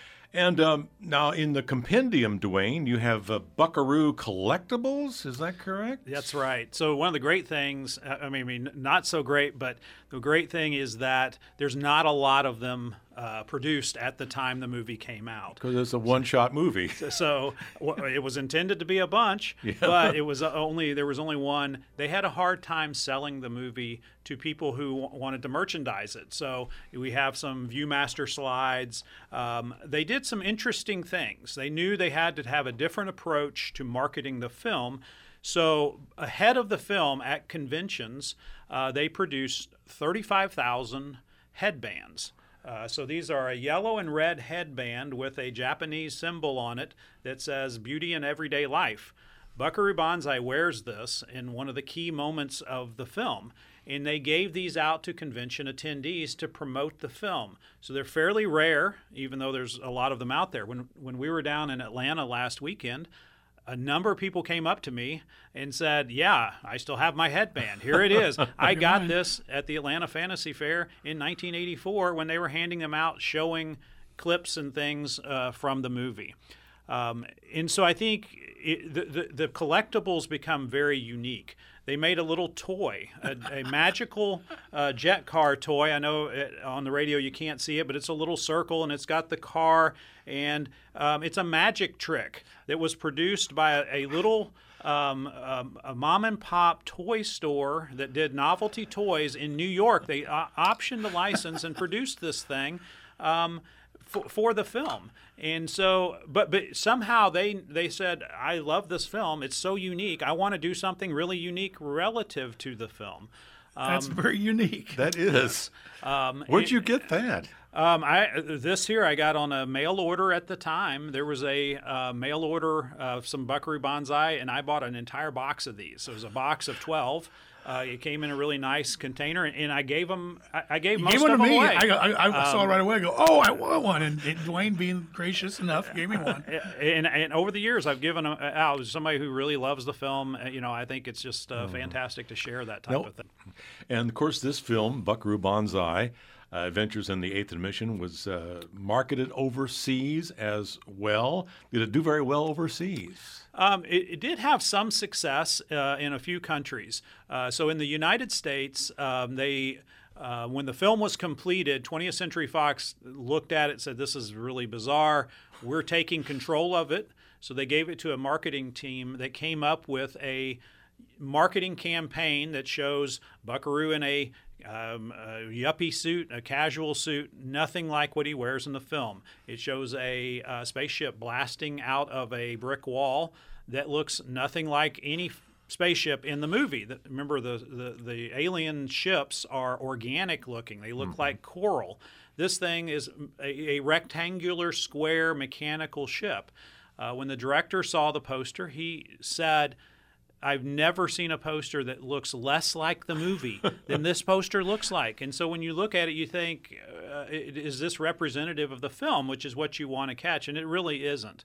A: And um, now in the compendium, Dwayne, you have uh, Buckaroo collectibles. Is that correct?
B: That's right. So one of the great things, I mean, I mean, not so great, but the great thing is that there's not a lot of them uh, produced at the time the movie came out.
A: Because it's a one-shot movie.
B: So w- it was intended to be a bunch,
A: Yeah.
B: but it was only there was only one. They had a hard time selling the movie to people who w- wanted to merchandise it. So we have some Viewmaster slides. Um, they did some interesting things. They knew they had to have a different approach to marketing the film. So ahead of the film at conventions, uh, they produced thirty-five thousand headbands. Uh, so these are a yellow and red headband with a Japanese symbol on it that says "Beauty in Everyday Life." Buckaroo Banzai wears this in one of the key moments of the film, and they gave these out to convention attendees to promote the film. So they're fairly rare, even though there's a lot of them out there. When when we were down in Atlanta last weekend, a number of people came up to me and said, yeah, I still have my headband. Here it is. I got this at the Atlanta Fantasy Fair in nineteen eighty-four when they were handing them out, showing clips and things uh, from the movie. Um, and so I think it, the, the, the collectibles become very unique. They made a little toy, a, a magical uh, jet car toy. I know it, on the radio you can't see it, but it's a little circle, and it's got the car, and um, it's a magic trick that was produced by a, a little um, um, a mom-and-pop toy store that did novelty toys in New York. They uh, optioned the license and produced this thing um, for, for the film. And so, but but somehow they they said, I love this film. It's so unique. I want to do something really unique relative to the film. Um,
C: That's very unique.
A: That is.
B: Um,
A: Where'd
B: it-
A: you get that?
B: Um, I this here I got on a mail order at the time. There was a uh, mail order of some Buckaroo Banzai, and I bought an entire box of these. So it was a box of twelve. Uh, it came in a really nice container, and I gave them. I, I gave
C: You
B: most
C: gave one
B: of
C: to
B: them
C: me.
B: away.
C: I, go- I, I saw it
B: Um,
C: right away. I go, oh, I want one. And, and Dwayne, being gracious enough, gave me one.
B: and, and over the years, I've given them out to somebody who really loves the film. Uh, You know, I think it's just uh, fantastic to share that type
A: Nope.
B: of thing.
A: And of course, this film, Buckaroo Banzai, uh, Adventures in the Eighth Dimension, was uh, marketed overseas as well. Did it do very well overseas?
B: Um, it, it did have some success uh, in a few countries. Uh, so in the United States, um, they uh, when the film was completed, twentieth Century Fox looked at it and said, this is really bizarre. We're taking control of it. So they gave it to a marketing team that came up with a marketing campaign that shows Buckaroo in a, um, a yuppie suit, a casual suit, nothing like what he wears in the film. It shows a, uh spaceship blasting out of a brick wall that looks nothing like any f- spaceship in the movie. The- Remember, the, the, the alien ships are organic looking. They look like coral. This thing is a, a rectangular, square, mechanical ship. Uh, when the director saw the poster, he said, I've never seen a poster that looks less like the movie than this poster looks like. And so when you look at it, you think, uh, is this representative of the film, which is what you want to catch? And it really isn't.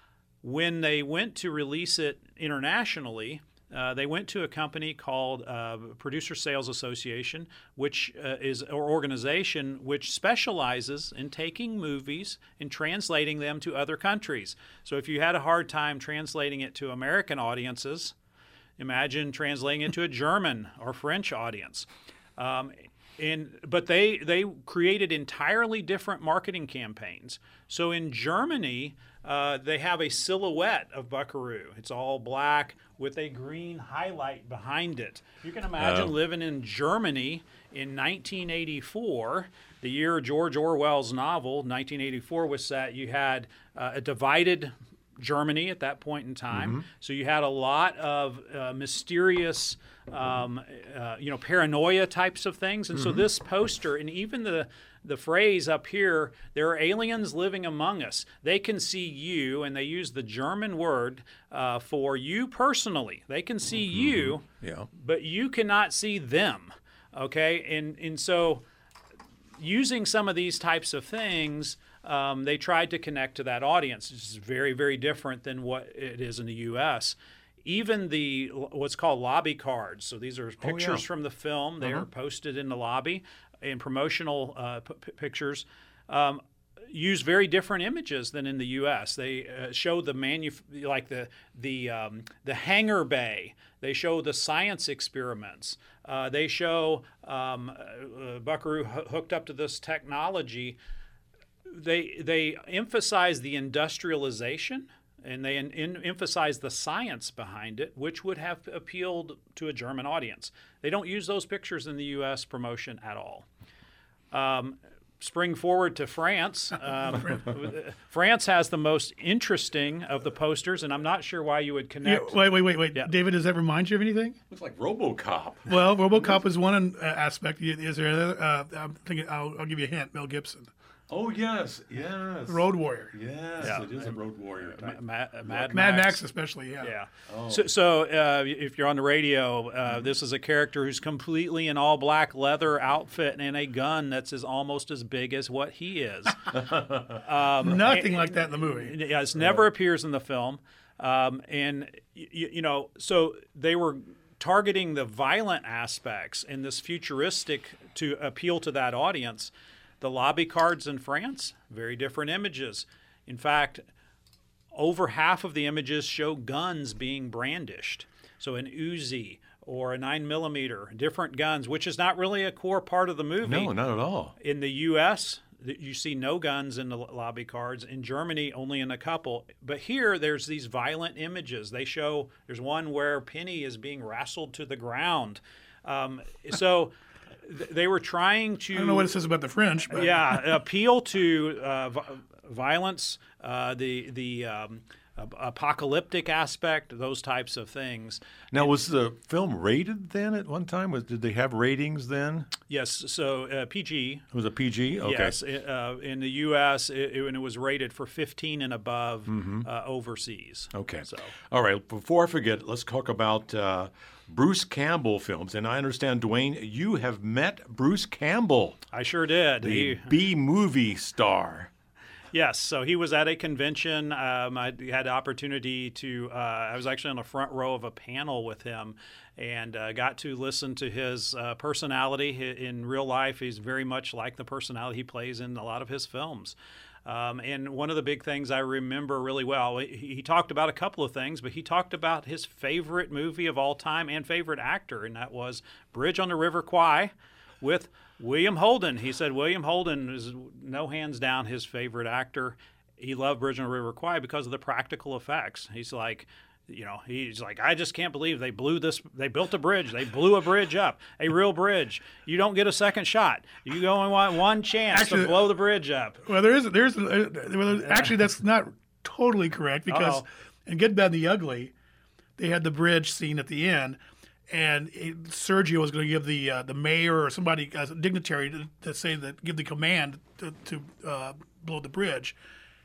B: When they went to release it internationally, uh, they went to a company called uh, Producer Sales Association, which uh, is an organization which specializes in taking movies and translating them to other countries. So if you had a hard time translating it to American audiences, imagine translating it to a German or French audience. Um, and but they they created entirely different marketing campaigns. So in Germany, uh, they have a silhouette of Buckaroo. It's all black with a green highlight behind it. You can imagine
A: Oh.
B: living in Germany in nineteen eighty-four, the year George Orwell's novel, nineteen eighty-four, was set. You had uh, a divided Germany at that point in time. So you had a lot of uh, mysterious, um, uh, you know, paranoia types of things. And so this poster, and even the the phrase up here, there are aliens living among us. They can see you, and they use the German word uh, for you personally. They can see you,
A: Yeah.
B: but you cannot see them. Okay, and and so using some of these types of things, um, they tried to connect to that audience. It's very, very different than what it is in the U S even the what's called lobby cards. So these are pictures
A: oh, yeah.
B: from the film. They
A: uh-huh.
B: are posted in the lobby in promotional uh, p- p- pictures. Um, use very different images than in the U S. They uh, show the manu- like the the um, the hangar bay. They show the science experiments. Uh, they show um, uh, Buckaroo h- hooked up to this technology. They they emphasize the industrialization. And they in, in, emphasize the science behind it, which would have appealed to a German audience. They don't use those pictures in the U S promotion at all. Um, spring forward to France. Um, France has the most interesting of the posters, and I'm not sure why you would
C: Yeah,
B: connect.
C: wait, wait, wait, wait.
B: Yeah.
C: David, does that remind you of anything?
A: Looks like RoboCop.
C: Well, RoboCop is one uh, aspect. Is there another? Uh, I'm thinking. I'll, I'll give you a hint. Mel Gibson,
A: Oh yes, yes.
C: Road Warrior,
A: Yes,
B: Yeah.
A: it is a Road Warrior type.
B: Ma- Ma- Mad,
C: Mad
B: Max.
C: Max especially. Yeah.
B: Yeah.
A: Oh.
B: So, so uh, if you're on the radio, uh, this is a character who's completely in all black leather outfit and a gun that's as almost as big as what he is. um,
C: Nothing like that in the movie.
B: Yeah, it never appears in the film, um, and you, you know, so they were targeting the violent aspects and this futuristic to appeal to that audience. The lobby cards in France, very different images. In fact, over half of the images show guns being brandished. So an Uzi or a nine millimeter, different guns, which is not really a core part of the movie.
A: No, not at all.
B: In the U S, th- you see no guns in the lo- lobby cards. In Germany, only in a couple. But here, there's these violent images. They show, there's one where Penny is being wrestled to the ground. Um, so th- they were trying to...
C: I don't know what it says about the French, but
B: yeah, appeal to uh, vi- violence, uh, the the um, ap- apocalyptic aspect, those types of things.
A: Now, was the film rated then at one time? Was did they have ratings then?
B: Yes, so uh, P G.
A: It was a P G? Okay.
B: Yes, i- uh, in the U S, it, it, and it was rated for fifteen and above
A: Mm-hmm.
B: uh, overseas.
A: Okay.
B: So
A: All right. Before I forget, let's talk about uh, Bruce Campbell films. And I understand, Dwayne, you have met Bruce Campbell,
B: I sure did.
A: the
B: He-
A: B movie star.
B: Yes, so he was at a convention. Um, I had the opportunity to, uh, I was actually on the front row of a panel with him and uh, got to listen to his uh, personality. Hi- In real life, he's very much like the personality he plays in a lot of his films. Um, and one of the big things I remember really well, he, he talked about a couple of things, but he talked about his favorite movie of all time and favorite actor, and that was Bridge on the River Kwai with William Holden. He said William Holden is no hands down his favorite actor. He loved Bridge on the River Kwai because of the practical effects. He's like, you know, he's like, I just can't believe they blew this. They built a bridge. They blew a bridge up, a real bridge. You don't get a second shot. You only want one chance
C: Actually-
B: to blow the bridge up.
C: well, there is there's uh, well, actually that's not totally correct because
B: Uh-oh.
C: in Good, Bad, and the Ugly, they had the bridge scene at the end, and it, Sergio was going to give the uh, the mayor or somebody as a dignitary to, to say that give the command to, to uh, blow the bridge.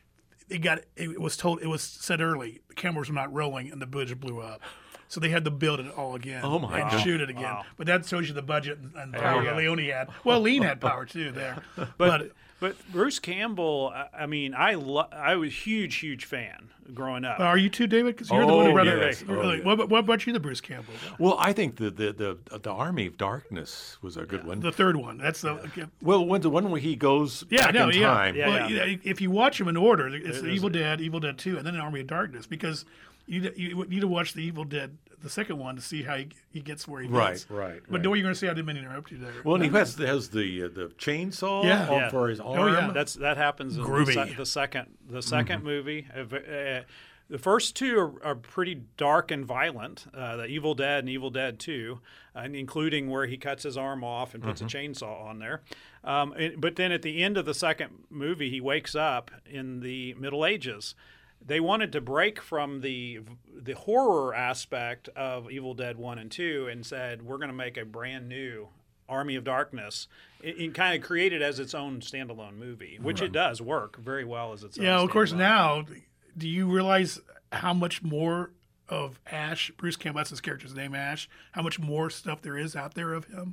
C: It got it was told it was said early the cameras were not rolling and the bridge blew up, so they had to build it all again.
A: Oh, my
C: and
A: God.
C: shoot it again.
B: Wow.
C: But that shows you the budget and, and
B: you
C: power
B: go.
C: that Leone had. Well, Lean had power too there,
B: But
C: but
B: but Bruce Campbell, I- I mean, I lo- I was a huge huge fan growing up.
C: are you too, David? Because you're the
A: Oh,
C: one who read
A: yes.
C: it.
A: Oh,
C: Really.
A: yes.
C: What, what about you, the Bruce Campbell?
A: Well, I think the the the, the Army of Darkness was a good one.
C: The third one. That's the
A: Well, when the one where he goes
C: yeah,
A: back
C: no,
A: in
C: yeah.
A: time.
B: Yeah.
C: Well, yeah, if you watch them in order, it's
B: It is-
C: Evil Dead, Evil Dead Two, and then Army of Darkness, because you you need to watch the Evil Dead, the second one, to see how he, he gets where he
A: Right,
C: gets.
A: right.
C: But
A: right.
C: what you're going to say? I didn't mean to interrupt you there.
A: Well, and he has, has the uh, the chainsaw
C: Yeah.
A: on-
B: Yeah.
A: for his arm.
C: Oh, yeah.
B: That's that happens in the,
C: Groovy.
B: se- the second the 2nd movie. Uh, v- uh, the first two are, are pretty dark and violent. Uh, the Evil Dead and Evil Dead Two, and including where he cuts his arm off and puts a chainsaw on there. Um, and- but then at the end of the second movie, he wakes up in the Middle Ages. They wanted to break from the the horror aspect of Evil Dead One and Two, and said we're going to make a brand new Army of Darkness. It, it kind of created as its own standalone movie, which it does work very well as its own.
C: yeah, of course.
B: standalone.
C: Now, do you realize how much more of Ash, Bruce Campbell, that's his character's name, Ash, how much more stuff there is out there of him?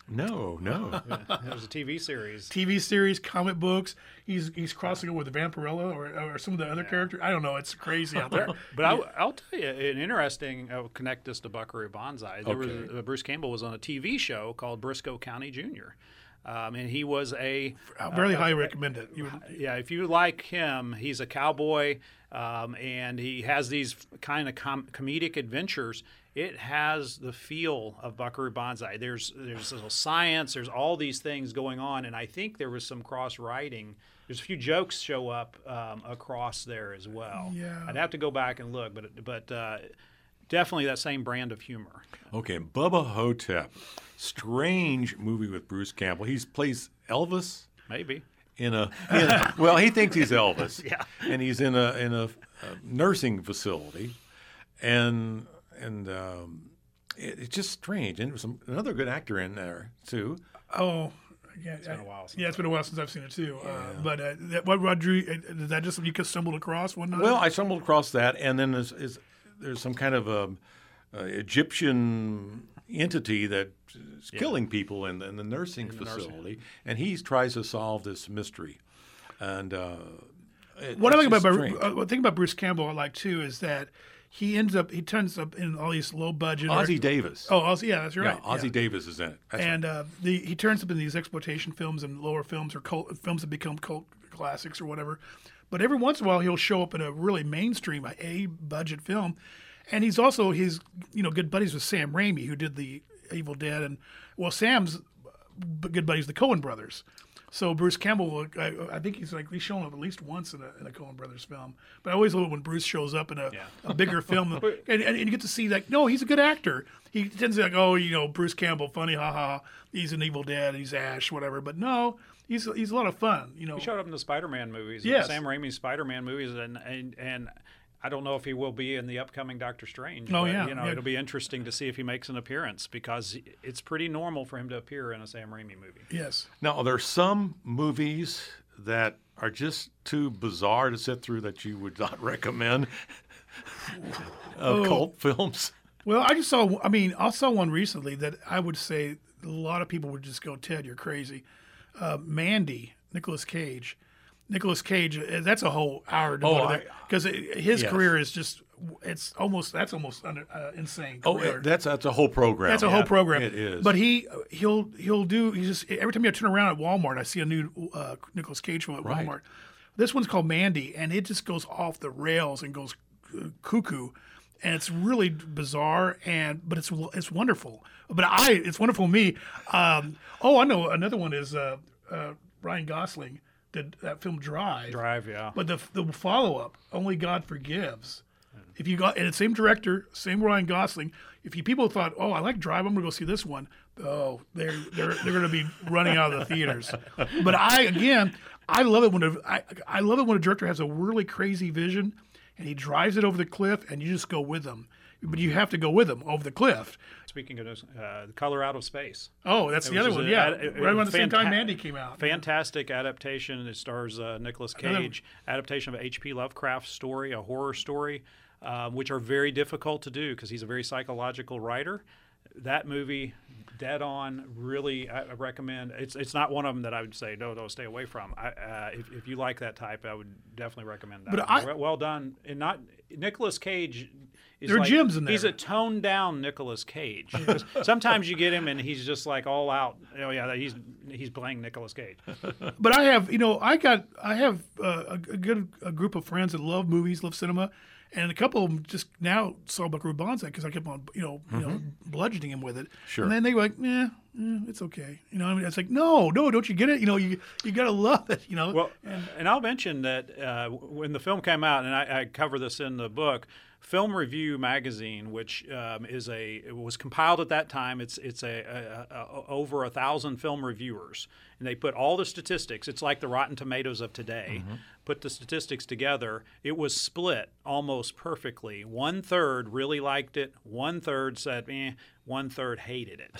A: No, no.
B: There was a T V series.
C: T V series, comic books. He's he's crossing over with Vampirella or, or some of the other characters. I don't know. It's crazy out there.
B: But I, I'll tell you, an interesting, I'll connect this to Buckaroo Banzai. There
A: Okay.
B: was, uh, Bruce Campbell was on a T V show called Briscoe County Junior Um, and he was a
C: I really highly recommend it. You would,
B: yeah, if you like him, he's a cowboy, um, and he has these kind of com- comedic adventures. It has the feel of Buckaroo Banzai. There's there's a little science. There's all these things going on, and I think there was some cross writing. There's a few jokes show up um, across there as well.
C: Yeah.
B: I'd have to go back and look, but but uh, definitely that same brand of humor.
A: Okay, Bubba Hotep. Strange movie with Bruce Campbell. He plays Elvis
B: Maybe.
A: in a, in a well, he thinks he's Elvis.
B: Yeah.
A: And he's in a in a, a nursing facility, and and um, it, it's just strange. And there's some, another good actor in there too.
C: oh, yeah. It's
B: been a while since
C: yeah, it's been a while since I've seen it too. Uh, but uh, that, what Rod drew, uh, is that just something you stumbled across one night?
A: Well, I stumbled across that, and then there's, is, there's some kind of a, a Egyptian entity that is killing people in, in the nursing
B: the
A: facility,
B: nursing.
A: and he tries to solve this mystery. And uh, it,
C: What I
A: it's
C: think about
A: just
C: Bru-
A: strange.
C: uh, what I think about Bruce Campbell, I like too, is that he ends up he turns up in all these low budget.
A: Ozzie Davis.
C: Oh, Ozzie, yeah, that's right.
A: yeah, Ozzie
C: yeah.
A: Davis is in it. That's
C: And uh, the he turns up in these exploitation films and lower films or cult, films that become cult classics or whatever. But every once in a while, he'll show up in a really mainstream, a budget film, and he's also he's you know good buddies with Sam Raimi, who did the Evil Dead, and well, Sam's good buddies with the Coen brothers. So Bruce Campbell, I, I think he's like he's shown up at least once in a, in a Coen Brothers film. But I always love it when Bruce shows up in a, a bigger film, and, and, and you get to see like, no, he's a good actor. He tends to be like, oh, you know, Bruce Campbell, funny, haha. He's an Evil Dead, he's Ash, whatever. But no, he's he's a lot of fun. You know,
B: He showed up in the Spider-Man movies.
C: Yes.
B: Sam Raimi's Spider-Man movies, and and and. I don't know if he will be in the upcoming Doctor Strange.
C: Oh,
B: but,
C: yeah,
B: you know,
C: yeah.
B: it'll be interesting to see if he makes an appearance because it's pretty normal for him to appear in a Sam Raimi movie.
C: yes.
A: Now, there's some movies that are just too bizarre to sit through that you would not recommend. Of
C: Oh.
A: cult films.
C: Well, I just saw. I mean, I saw one recently that I would say a lot of people would just go, "Ted, you're crazy." Uh, Mandy, Nicolas Cage. Nicolas Cage. uh, That's a whole hour
A: Oh, I-
C: because his
A: yes.
C: career is just. It's almost. That's almost under, uh, insane.
A: Oh,
C: career.
A: it- that's that's a whole program.
C: That's a
A: Yeah,
C: whole program.
A: It is.
C: But he he'll he'll do. He just every time I turn around at Walmart, I see a new uh, Nicolas Cage film at
A: Right.
C: Walmart. This one's called Mandy, and it just goes off the rails and goes uh, cuckoo, and it's really bizarre and but it's it's wonderful. But I it's wonderful to me. Um, oh, I know another one is uh, uh, Ryan Gosling did that film Drive.
B: Drive, yeah.
C: But the the follow up, Only God Forgives. If you got and it's same director, same Ryan Gosling. If you people thought, oh, I like Drive, I'm gonna go see this one. Oh, they're they're they're gonna be running out of the theaters. But I again, I love it when a, I I love it when a director has a really crazy vision, and he drives it over the cliff, and you just go with him. But you have to go with him over the cliff.
B: Speaking of uh, The Color Out of Space.
C: Oh, that's the
B: Which
C: other
B: is
C: one.
B: a-
C: Yeah,
B: a- a-
C: right around the same time
B: fanta-
C: Mandy came out.
B: Fantastic adaptation. It stars uh, Nicolas
C: Another-
B: Cage. Adaptation of H P Lovecraft's story, a horror story, um, which are very difficult to do because he's a very psychological writer. That movie, dead on. Really, I I recommend. It's it's not one of them that I would say no, no, stay away from. I, uh, if if you like that type, I would definitely recommend that.
C: But I-
B: well, well done, and not Nicolas Cage. Is
C: There are
B: like,
C: gems in
B: He's
C: there.
B: a toned down Nicolas Cage. Sometimes you get him and he's just like all out. Oh yeah, he's he's playing Nicolas Cage.
C: But I have, you know, I got, I have uh, a, a good a group of friends that love movies, love cinema, and a couple of them just now saw Buckaroo Banzai because I kept on, you know, you know, bludgeoning him with it.
A: Sure.
C: And then they were like, yeah, eh, it's okay. You know, I mean, it's like, no, no, don't you get it? You know, you you gotta love it. You know.
B: Well, and I'll mention that uh, when the film came out, and I, I cover this in the book. Film Review magazine, which um, is a it was compiled at that time. It's it's a, a, a, a over a thousand film reviewers, and they put all the statistics. It's like the Rotten Tomatoes of today.
A: Mm-hmm.
B: Put the statistics together. It was split almost perfectly. One third really liked it. One third said, "eh." One third hated it.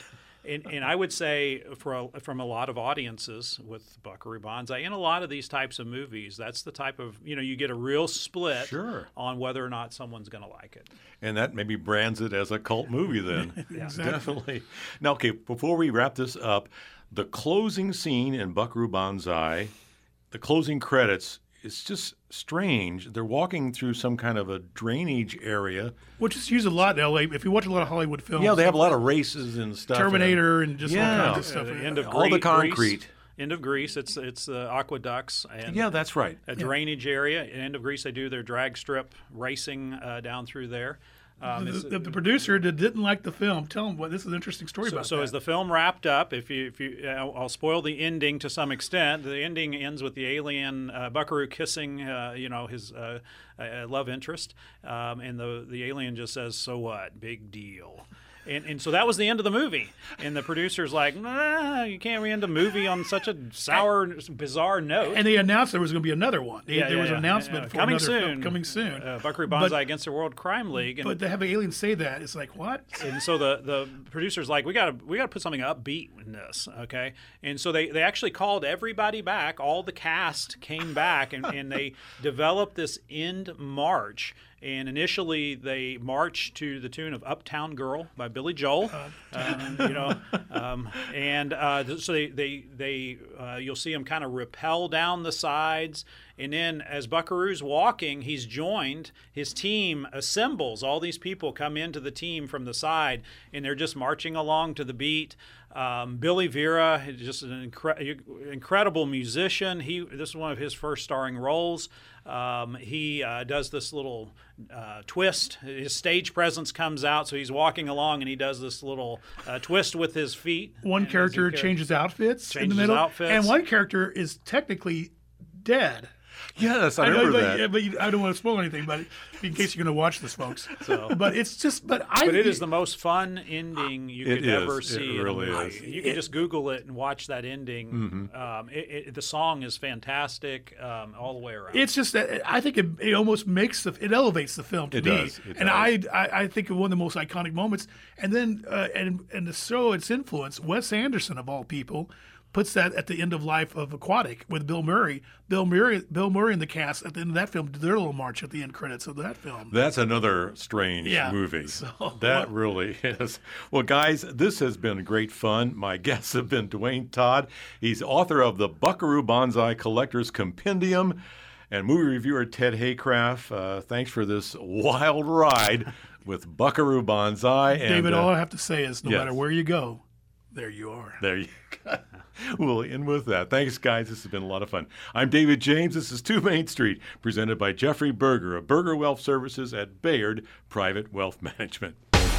B: And, and I would say for a, from a lot of audiences with Buckaroo Banzai and a lot of these types of movies, that's the type of, you know, you get a real split
A: Sure.
B: on whether or not someone's going to like it.
A: And that maybe brands it as a cult movie then.
B: Yeah.
C: Exactly.
A: Definitely. Now, okay, before we wrap this up, the closing scene in Buckaroo Banzai, the closing credits, it's just strange. They're walking through some kind of a drainage area.
C: Which is used a lot in L A. If you watch a lot of Hollywood films,
A: Yeah, they have a lot of races and stuff.
C: Terminator and just
A: Yeah.
C: all kinds of stuff.
B: Uh, the end of
A: All the
B: Gre-
A: concrete.
B: Greece, end of Greece. It's it's uh, aqueducts and
A: Yeah, that's right.
B: a drainage area. End of Greece, they do their drag strip racing uh, down through there. Um,
C: The,
B: it's-
C: the, the producer that didn't like the film, tell him what this is an interesting story
B: So,
C: about.
B: so
C: that.
B: as the film wrapped up, if you, if you, I'll, I'll spoil the ending to some extent. The ending ends with the alien uh, Buckaroo kissing, uh, you know, his uh, uh, love interest, um, and the the alien just says, "So what? Big deal." And, and so that was the end of the movie. And the producer's like, nah, you can't end a movie on such a sour, bizarre note.
C: And they announced there was going to be another one. They-
B: Yeah,
C: there
B: yeah,
C: was an
B: yeah,
C: announcement
B: yeah.
C: for
B: coming
C: another
B: soon.
C: film coming soon.
B: Uh, Buckaroo Banzai
C: But-
B: against the World Crime League. And,
C: But to have aliens say that, it's like, what?
B: and so the, the producer's like, we got to we got to put something upbeat in this, okay? And so they, they actually called everybody back. All the cast came back, and, and they developed this end march. And initially, they marched to the tune of "Uptown Girl" by Billy Joel, um, you know, um, and uh, th- so they they they uh, you'll see him kind of rappel down the sides, and then as Buckaroo's walking, he's joined. His team assembles. All these people come into the team from the side, and they're just marching along to the beat. Um, Billy Vera, just an incre- incredible musician. He this is one of his first starring roles. Um, he uh, does this little uh, twist. His stage presence comes out, so he's walking along and he does this little uh, twist with his feet.
C: One
B: And as
C: character
B: he car-
C: changes outfits in
B: changes
C: the middle,
B: outfits.
C: and one character is technically dead.
A: Yes, I
C: I know,
A: remember
C: but,
A: that.
C: but you, I don't want to spoil anything, but in case you're going to watch this, folks.
B: So-
C: But it's just, but I.
B: But it is the most fun ending you
A: It
B: could
A: is.
B: ever
A: It
B: see.
A: really
B: in a
A: is.
B: movie. You can just Google it and watch that ending.
A: Mm-hmm.
B: Um, it, it, the song is fantastic um, all the way around.
C: It's just that I think it, it almost makes the it elevates the film to
A: It
C: me,
A: does, it
C: and
A: does.
C: I, I I think of one of the most iconic moments. And then uh, and and to show its influence, Wes Anderson of all people puts that at the end of life of Aquatic with Bill Murray. Bill Murray, Bill Murray and the cast at the end of that film did their little march at the end credits of that film.
A: That's another strange
C: Yeah,
A: movie.
C: so-
A: that really is. Well, guys, this has been great fun. My guests have been Dwayne Todd. He's author of the Buckaroo Banzai Collector's Compendium, and movie reviewer Ted Haycraft. Uh, thanks for this wild ride with Buckaroo Banzai. And,
C: David,
A: uh,
C: all I have to say is, no
A: yes.
C: matter where you go, there you are.
A: There you go. We'll end with that. Thanks, guys. This has been a lot of fun. I'm David James. This is two Main Street, presented by Jeffrey Berger of Berger Wealth Services at Bayard Private Wealth Management.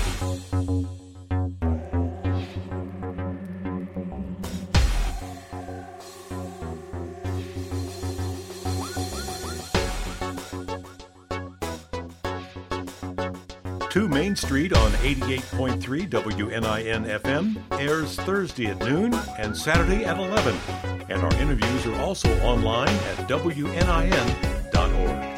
A: two Main Street on eighty-eight point three W N I N F M airs Thursday at noon and Saturday at eleven. And our interviews are also online at W N I N dot org.